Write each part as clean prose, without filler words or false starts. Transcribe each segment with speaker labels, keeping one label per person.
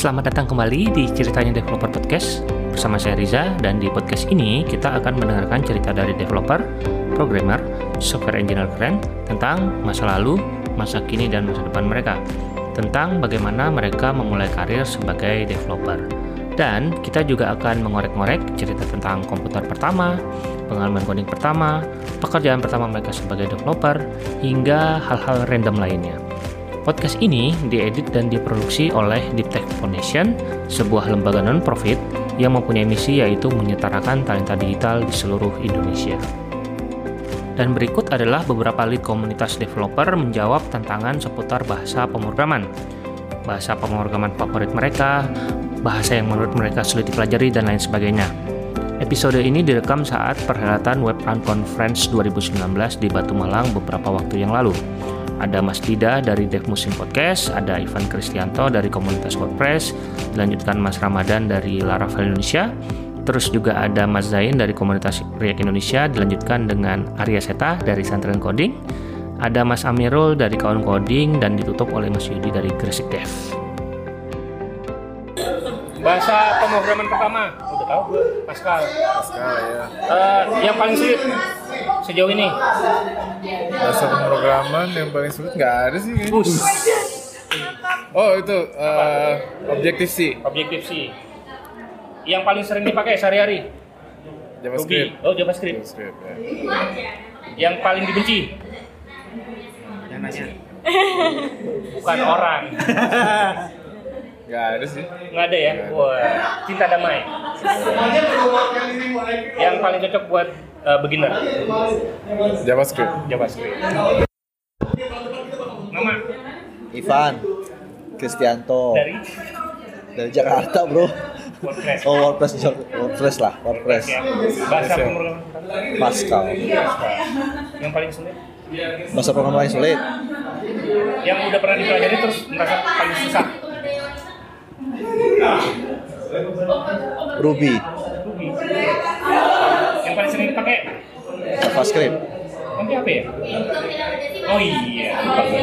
Speaker 1: Selamat datang kembali di Ceritanya Developer Podcast bersama saya Riza, dan di podcast ini kita akan mendengarkan cerita dari developer, programmer, software engineer keren tentang masa lalu, masa kini, dan masa depan mereka, tentang bagaimana mereka memulai karir sebagai developer. Dan kita juga akan mengorek-ngorek cerita tentang komputer pertama, pengalaman coding pertama, pekerjaan pertama mereka sebagai developer, hingga hal-hal random lainnya. Podcast ini diedit dan diproduksi oleh Deep Tech Foundation, sebuah lembaga non-profit yang mempunyai misi yaitu menyetarakan talenta digital di seluruh Indonesia. Dan berikut adalah beberapa lead komunitas developer menjawab tantangan seputar bahasa pemrograman favorit mereka, bahasa yang menurut mereka sulit dipelajari, dan lain sebagainya. Episode ini direkam saat perhelatan Web Conference 2019 di Batu Malang beberapa waktu yang lalu. Ada Mas Dida dari Dev Musim Podcast, ada Ivan Kristianto dari komunitas WordPress, dilanjutkan Mas Ramadan dari Laravel Indonesia, terus juga ada Mas Zain dari komunitas React Indonesia, dilanjutkan dengan Arya Seta dari Santren Coding, ada Mas Amirul dari Kawan Coding, dan ditutup oleh Mas Yudi dari Gresik Dev. Bahasa pemrograman pertama, udah tahu gue, Pascal ya. Yang paling sulit sejauh ini?
Speaker 2: Bahasa pemrograman yang paling sulit nggak ada sih. Oh itu Objective-C.
Speaker 1: Objective-C. Yang paling sering dipakai sehari-hari?
Speaker 2: JavaScript.
Speaker 1: Oh, JavaScript ya. Yang paling dibenci?
Speaker 3: Yang nanya.
Speaker 1: Bukan orang.
Speaker 2: Nggak ada sih.
Speaker 1: Nggak ada ya? Wah, cinta damai. Yang paling cocok buat beginner?
Speaker 2: JavaScript.
Speaker 1: Nama?
Speaker 3: Ivan Kristianto dari Jakarta, bro.
Speaker 1: WordPress.
Speaker 3: Oh, WordPress lah.
Speaker 1: Ya. Bahasa pemrograman
Speaker 3: Pascal.
Speaker 1: Yang paling sulit?
Speaker 3: Bahasa pemrograman paling sulit.
Speaker 1: Yang udah pernah dipelajari terus merasa paling susah?
Speaker 3: Ruby.
Speaker 1: Yang paling sering dipakai?
Speaker 3: JavaScript.
Speaker 1: Nanti apa ya? Oh iya.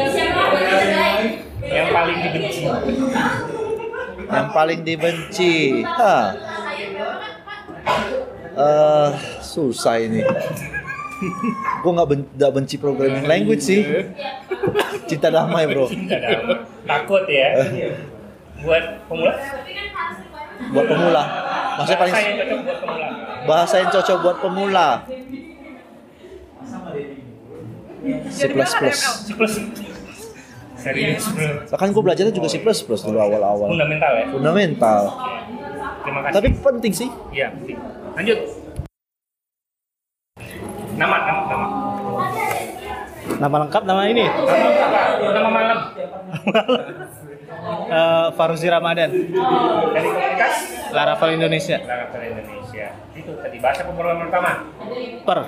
Speaker 1: Yang paling dibenci?
Speaker 3: Yang paling dibenci. Susah ini. Gue nggak benci programming language sih. Cinta damai, bro.
Speaker 1: Takut ya. Buat pemula?
Speaker 3: Buat pemula. Maksudnya paling
Speaker 1: Bahasa yang cocok buat pemula.
Speaker 3: bahasa yang cocok buat pemula. C++.
Speaker 1: Serius bro.
Speaker 3: Bahkan gue belajarnya juga C++ dulu awal-awal.
Speaker 1: Fundamental ya?
Speaker 3: Fundamental.
Speaker 1: Terima kasih.
Speaker 3: Tapi penting sih.
Speaker 1: Iya, penting. Lanjut. Nama.
Speaker 4: Nama lengkap, nama ini
Speaker 1: Nama malam.
Speaker 4: Faruzi Ramadan,
Speaker 1: Dari komunitas
Speaker 4: Laravel Indonesia.
Speaker 1: Laravel Indonesia. Itu tadi bahasa pemrograman pertama.
Speaker 4: Per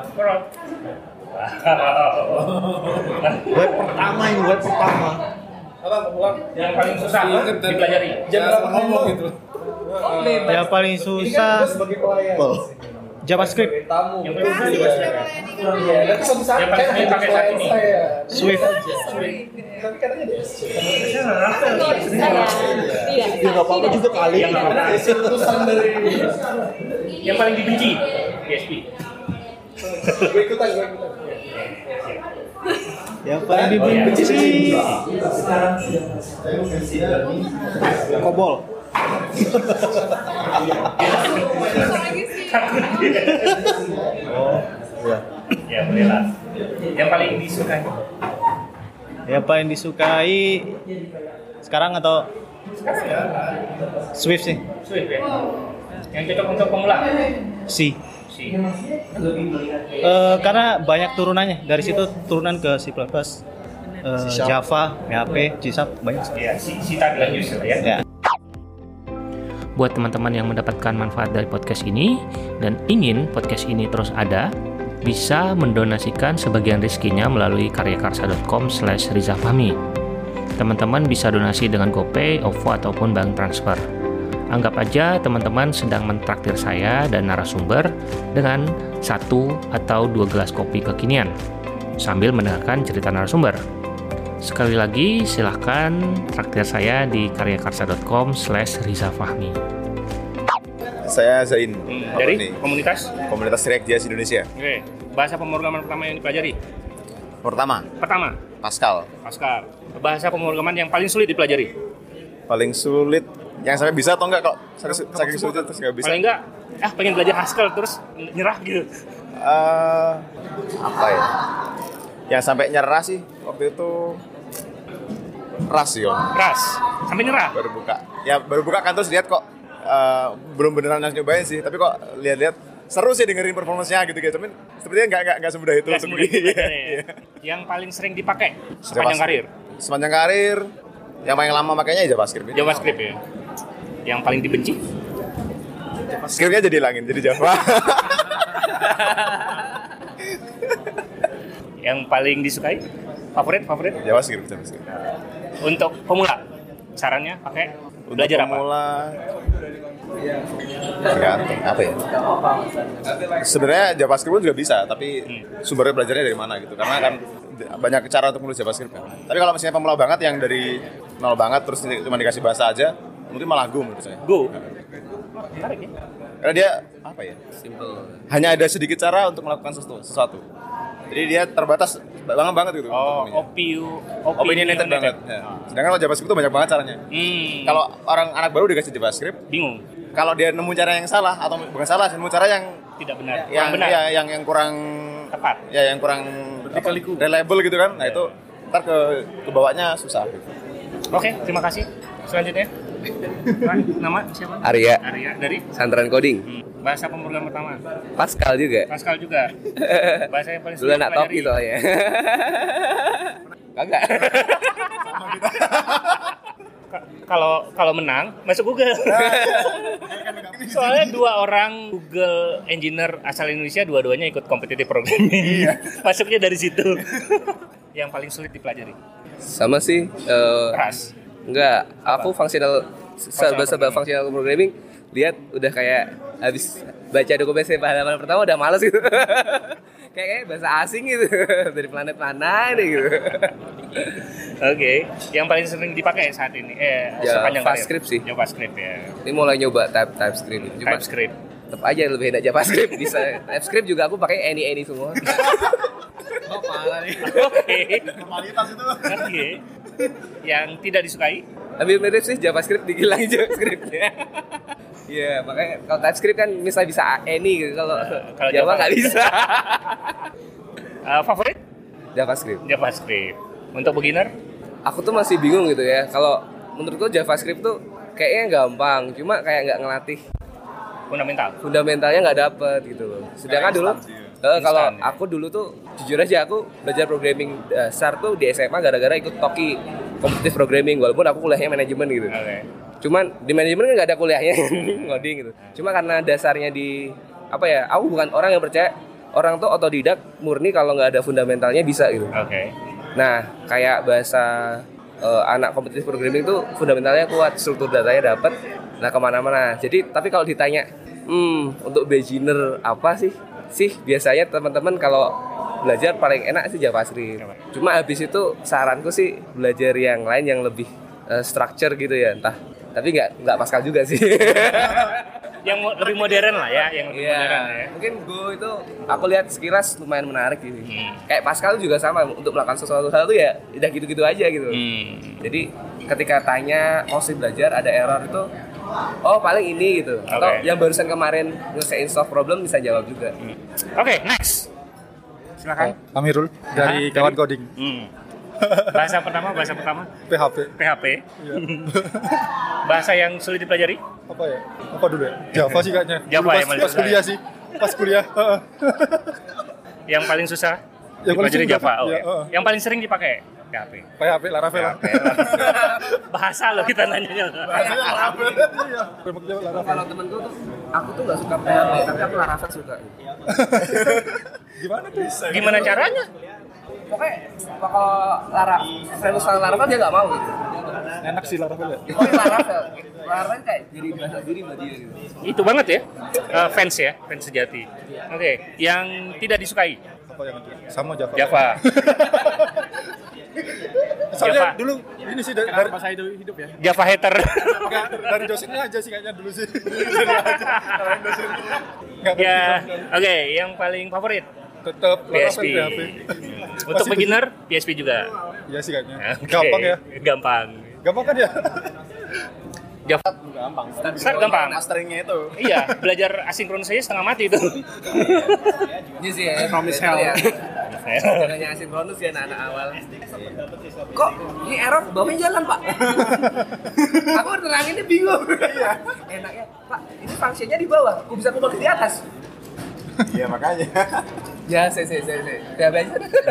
Speaker 3: Web pertama.
Speaker 1: Yang paling susah dipelajari.
Speaker 4: yang paling susah JavaScript,
Speaker 1: Yang paling susah dipelajari. Yang paling sering pakai saat ini.
Speaker 4: Swift.
Speaker 3: Ya nggak apa-apa juga kali.
Speaker 1: Yang paling dibenci PHP.
Speaker 3: Yang paling dibenci COBOL. Oh, iya.
Speaker 1: Ya boleh lah. Yang paling disukai?
Speaker 4: Yang paling disukai sekarang atau Swift sih.
Speaker 1: Swift ya. Yang cocok untuk pemula?
Speaker 4: C.
Speaker 1: Si.
Speaker 4: Karena banyak turunannya. Dari situ turunan ke C++, Java, PHP, C# banyak.
Speaker 1: Ya, si tagline user ya.
Speaker 4: Ya.
Speaker 1: Buat teman-teman yang mendapatkan manfaat dari podcast ini dan ingin podcast ini terus ada, bisa mendonasikan sebagian rezekinya melalui karyakarsa.com/rizafahmi. Teman-teman bisa donasi dengan GoPay, OVO, ataupun bank transfer. Anggap aja teman-teman sedang mentraktir saya dan narasumber dengan 1 atau 2 gelas kopi kekinian sambil mendengarkan cerita narasumber. Sekali lagi silahkan traktir saya di karyakarsa.com/rizafahmi.
Speaker 2: Saya Zain.
Speaker 1: Dari komunitas
Speaker 2: React.js Indonesia.
Speaker 1: Oke. Bahasa pemrograman pertama yang dipelajari?
Speaker 2: Pertama, Pascal.
Speaker 1: Bahasa pemrograman yang paling sulit dipelajari?
Speaker 2: Paling sulit yang sampai bisa atau enggak kok? Saking sulit terus enggak bisa.
Speaker 1: Paling enggak, pengen belajar Haskell terus nyerah gitu.
Speaker 2: Apa ya? Yang sampai nyerah sih waktu itu Rust.
Speaker 1: Sampai nyerah?
Speaker 2: Baru buka kan terus lihat kok belum beneran nyobain sih, tapi kok lihat-lihat seru sih dengerin performance-nya gitu, tapi sepertinya nggak semudah itu.
Speaker 1: Yang paling sering dipakai sepanjang karir?
Speaker 2: Yang paling lama makanya JavaScript
Speaker 1: ya. Yang paling dibenci?
Speaker 2: Script-nya jadi hilangin, jadi Java.
Speaker 1: Yang paling disukai? Favorit?
Speaker 2: JavaScript.
Speaker 1: Untuk pemula, sarannya pakai belajar apa?
Speaker 2: Pemula tergantung apa ya? Sebenarnya JavaScript pun juga bisa, tapi sumbernya belajarnya dari mana gitu. Karena kan banyak cara untuk menulis JavaScript kan. Tapi kalau misalnya pemula banget yang dari nol banget terus cuma dikasih bahasa aja, mungkin malah Go menurut saya.
Speaker 1: Go. Menarik ya?
Speaker 2: Karena dia apa ya? Simple. Hanya ada sedikit cara untuk melakukan sesuatu. Jadi dia terbatas banget gitu.
Speaker 1: Opinionated
Speaker 2: banget. Ya. Sedangkan kalau JavaScript itu banyak banget caranya. Kalau orang anak baru dikasih JavaScript,
Speaker 1: bingung.
Speaker 2: Kalau dia nemu cara yang salah atau bukan salah, nemu cara yang
Speaker 1: tidak benar.
Speaker 2: Yang kurang
Speaker 1: tepat.
Speaker 2: Ya, yang kurang reliable gitu kan. Nah, itu ntar ke bawahnya susah gitu.
Speaker 1: Oke, terima kasih. Selanjutnya. Nama siapa?
Speaker 5: Arya
Speaker 1: dari
Speaker 5: Santran Coding.
Speaker 1: Bahasa pemrograman pertama?
Speaker 5: Pascal juga.
Speaker 1: Bahasa yang paling
Speaker 5: dulu anak topi soalnya. Kagak.
Speaker 1: Kalau menang masuk Google. Soalnya 2 orang Google engineer asal Indonesia dua-duanya ikut competitive programming. Masuknya dari situ. Yang paling sulit dipelajari?
Speaker 5: Sama sih.
Speaker 1: Rust.
Speaker 5: Enggak, aku functional programming. Lihat udah kayak habis baca dokumentasi halaman pertama udah males gitu. kayak bahasa asing gitu. Dari planet mana nih gitu.
Speaker 1: Oke. Yang paling sering dipakai saat ini sepanjang
Speaker 5: JavaScript sih.
Speaker 1: JavaScript ya.
Speaker 5: Ini mulai nyoba TypeScript. Cuma
Speaker 1: TypeScript.
Speaker 5: Tetap aja lebih enak JavaScript bisa. TypeScript juga aku pakai any semua.
Speaker 1: Oh, parah nih. Oke.
Speaker 2: Formalitas itu.
Speaker 1: Oke. Yang tidak disukai?
Speaker 5: Lebih mirip sih JavaScript dihilangin JavaScript-nya. Iya, makanya kalau TypeScript kan misalnya bisa any gitu, kalau Java nggak bisa.
Speaker 1: Favorit?
Speaker 5: JavaScript.
Speaker 1: Untuk beginner?
Speaker 5: Aku tuh masih bingung gitu ya. Kalau menurutku JavaScript tuh kayaknya gampang, cuma kayak nggak ngelatih fundamentalnya nggak dapet gitu loh. Sedangkan dulu kalau aku dulu tuh jujur aja aku belajar programming dasar tuh di SMA gara-gara ikut Toki competitive programming, walaupun aku kuliahnya manajemen gitu. Cuman di manajemen kan nggak ada kuliahnya ngoding gitu. Cuma karena dasarnya di aku bukan orang yang percaya orang tuh otodidak murni kalau nggak ada fundamentalnya bisa gitu. Nah kayak bahasa anak competitive programming tuh fundamentalnya kuat, struktur datanya dapat, nah kemana-mana. Jadi tapi kalau ditanya untuk beginner apa sih biasanya teman-teman kalau belajar paling enak sih JavaScript. Cuma habis itu saranku sih belajar yang lain yang lebih structure gitu ya, entah. Tapi nggak Pascal juga sih.
Speaker 1: Yang lebih modern lah ya, modern ya.
Speaker 5: Mungkin Go itu aku lihat sekilas lumayan menarik gitu. Kayak Pascal juga sama, untuk melakukan sesuatu hal tuh ya udah gitu-gitu aja gitu. Jadi ketika tanya sih belajar ada error itu, paling ini gitu. Atau yang barusan kemarin nyelesain solve problem bisa jawab juga.
Speaker 1: Oke, next. Silakan.
Speaker 6: Amirul dari Kawan Coding.
Speaker 1: Bahasa pertama PHP.
Speaker 6: Iya.
Speaker 1: Bahasa yang sulit dipelajari?
Speaker 6: Apa ya? Apa dulu ya? Java sih kayaknya.
Speaker 1: Java ya,
Speaker 6: pas kuliah sih. Pas kuliah.
Speaker 1: Yang paling susah dipelajari Java. Yang paling sering dipakai PHP, Laravel. Bahasa lo kita nanyanya.
Speaker 6: Bahasanya Laravel. Iya.
Speaker 5: Kalau temenku tuh aku tuh nggak suka PHP, tapi aku Laravel suka.
Speaker 6: Gimana tuh?
Speaker 1: Gimana caranya?
Speaker 5: Pokoknya kalau Laravel dia nggak mau gitu.
Speaker 6: Enak sih Laravel ya.
Speaker 5: Laravel kayak jadi bahasa diri buat dia gitu.
Speaker 1: Itu banget ya, fans sejati. Oke, yang tidak disukai?
Speaker 6: Apa yang itu? Sama Java. Soalnya dulu ini sih dari saya hidup ya.
Speaker 1: Java hater.
Speaker 6: Enggak, dari dosennya aja sih kayaknya dulu sih.
Speaker 1: Ya, oke, yang paling favorit
Speaker 6: Tetap
Speaker 1: PSP. Untuk beginner PSP juga.
Speaker 6: Iya sih kayaknya.
Speaker 1: Oke.
Speaker 6: Gampang ya.
Speaker 1: Gampang.
Speaker 6: Gampang kan ya?
Speaker 1: Java
Speaker 2: Gampang.
Speaker 1: Start gampang.
Speaker 2: Masteringnya itu.
Speaker 1: Iya, belajar asinkronus saja setengah mati itu.
Speaker 5: Ini sih ya,
Speaker 6: Promise
Speaker 5: betul
Speaker 6: hell.
Speaker 5: ya. Caranya asinkronus ya anak-anak awal. Kok ini error? Bawahnya jalan, Pak. Aku neranginnya bingung. Enaknya, Pak, ini fungsinya di bawah. Aku bisa kubah di atas.
Speaker 2: Iya makanya.
Speaker 5: Ya, saya. Ya, aja.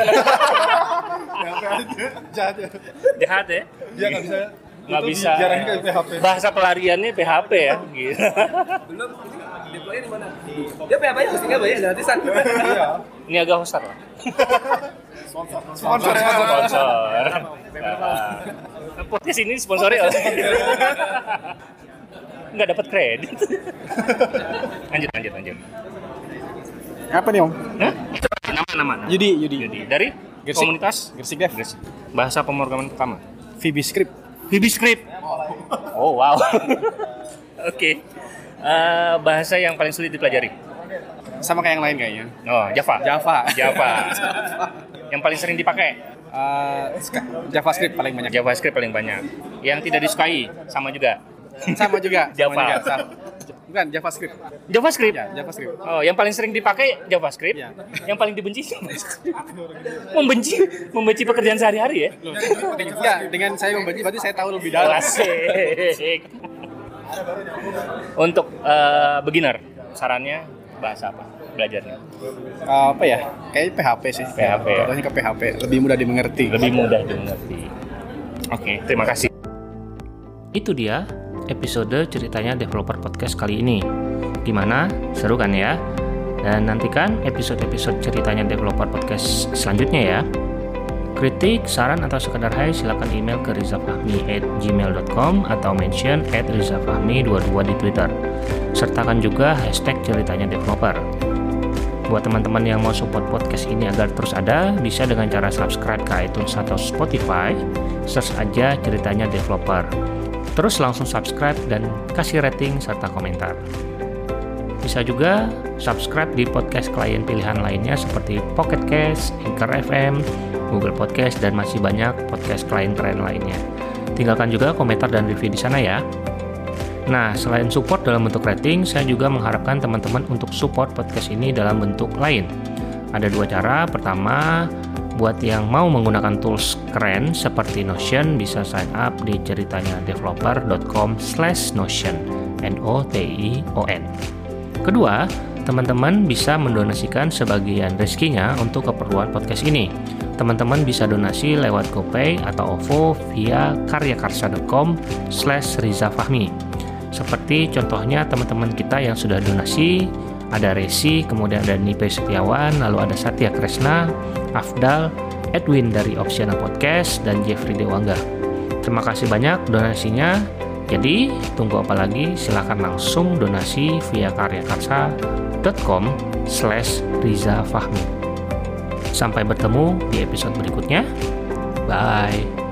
Speaker 6: Jahat ya.
Speaker 1: Jahat ya.
Speaker 6: Dia nggak bisa.
Speaker 1: Nggak bisa.
Speaker 6: Jarang ke PHP.
Speaker 1: Bahasa pelariannya PHP ya. Gitu.
Speaker 5: Belum, ini deploy di mana? Dia PHP aja hostingnya banyak gratisan.
Speaker 6: Iya.
Speaker 1: Ini agak hostar lah.
Speaker 6: Sponsor.
Speaker 1: Podcast ini sponsori oleh nggak dapat kredit. Lanjut.
Speaker 6: Apa nih, Om?
Speaker 1: Hah? Nama.
Speaker 6: Yudi.
Speaker 1: Dari
Speaker 6: Gersik.
Speaker 1: komunitas
Speaker 6: Gersik Dev.
Speaker 1: bahasa pemrograman pertama.
Speaker 6: VBScript.
Speaker 1: VBScript. Oh wow. Oke. Bahasa yang paling sulit dipelajari.
Speaker 6: Sama kayak yang lain kayaknya.
Speaker 1: Oh, Java.
Speaker 6: Java.
Speaker 1: Yang paling sering dipakai.
Speaker 6: JavaScript paling banyak.
Speaker 1: JavaScript paling banyak. Yang tidak disukai sama juga.
Speaker 6: Sama juga.
Speaker 1: Java.
Speaker 6: Bukan JavaScript.
Speaker 1: JavaScript.
Speaker 6: Ya, JavaScript.
Speaker 1: Oh, yang paling sering dipakai JavaScript.
Speaker 6: Ya.
Speaker 1: Yang paling dibenci membenci pekerjaan sehari-hari ya.
Speaker 6: Ya, dengan saya membenci berarti saya tahu lebih dalam.
Speaker 1: Asik. Untuk beginner, sarannya bahasa apa belajarnya?
Speaker 6: Apa ya? Kayak PHP sih.
Speaker 1: PHP ya.
Speaker 6: Contohnya ke PHP, lebih mudah dimengerti.
Speaker 1: Lebih mudah dimengerti. Oke, terima kasih. Itu dia episode ceritanya developer podcast kali ini. Gimana? Seru kan ya? Dan nantikan episode-episode ceritanya developer podcast selanjutnya ya. Kritik, saran, atau sekedar hai silakan email ke rizafahmi@gmail.com atau mention @rizafahmi22 di Twitter. Sertakan juga hashtag ceritanya developer. Buat teman-teman yang mau support podcast ini agar terus ada, bisa dengan cara subscribe ke iTunes atau Spotify, search aja ceritanya developer. Terus langsung subscribe dan kasih rating serta komentar. Bisa juga subscribe di podcast klien pilihan lainnya seperti Pocket Cast, Anchor FM, Google Podcast, dan masih banyak podcast klien keren lainnya. Tinggalkan juga komentar dan review di sana ya. Nah, selain support dalam bentuk rating, saya juga mengharapkan teman-teman untuk support podcast ini dalam bentuk lain. Ada dua cara. Pertama, buat yang mau menggunakan tools keren seperti Notion, bisa sign up di ceritanyadeveloper.com/Notion. Notion. Kedua, teman-teman bisa mendonasikan sebagian rezekinya untuk keperluan podcast ini. Teman-teman bisa donasi lewat GoPay atau OVO via karyakarsa.com/rizafahmi. Seperti contohnya teman-teman kita yang sudah donasi, ada Resi, kemudian ada Nipe Setiawan, lalu ada Satya Kresna, Afdal, Edwin dari Optional Podcast, dan Jeffrey Dewangga. Terima kasih banyak donasinya. Jadi, tunggu apa lagi? Silakan langsung donasi via karyakarsa.com/rizafahmi. Sampai bertemu di episode berikutnya. Bye.